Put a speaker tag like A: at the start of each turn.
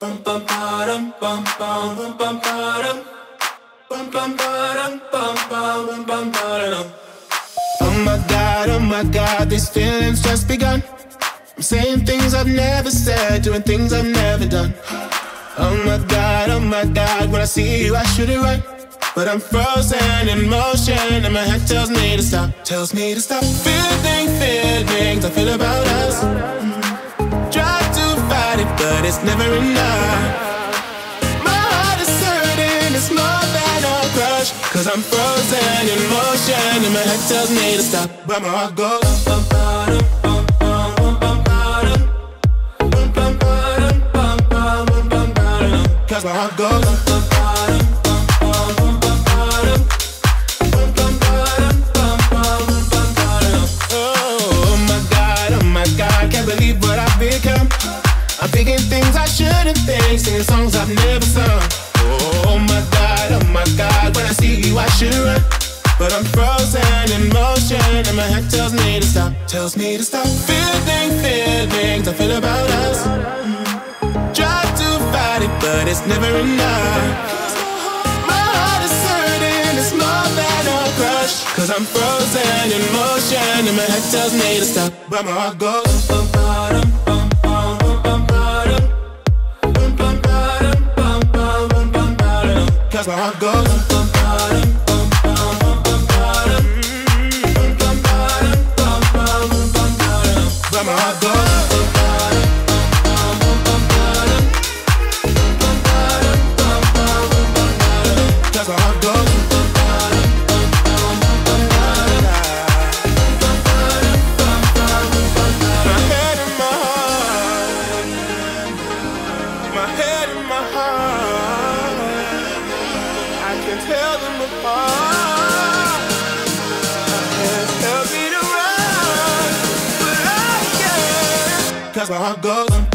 A: Oh my God, these feelings just begun. I'm saying things I've never said, doing things I've never done. Oh my God, when I see you I shoot it right. But I'm frozen in motion and my head tells me to stop. Tells me to stop feeling feelings I feel about us. Try to fight it but it's never enough. My heart is hurting, it's more than a crush. Cause I'm frozen in motion and my head tells me to stop. But my heart goes cause my heart goes oh my God, can't believe what I've become. I'm thinking things I shouldn't think, singing songs I've never sung. Oh my God, when I see you I should run. But I'm frozen in motion and my head tells me to stop. Tells me to stop feeling feelings I feel about us. Try to fight it but it's never enough. My heart is hurting, it's more than a crush. Cause I'm frozen in motion and my head tells me to stop. But my heart goes cause my heart goes but my heart goes cause my heart goes my head and my heart, my head and my heart, I can tell them apart. My hands tell me to run, but I can't. Cause my heart goes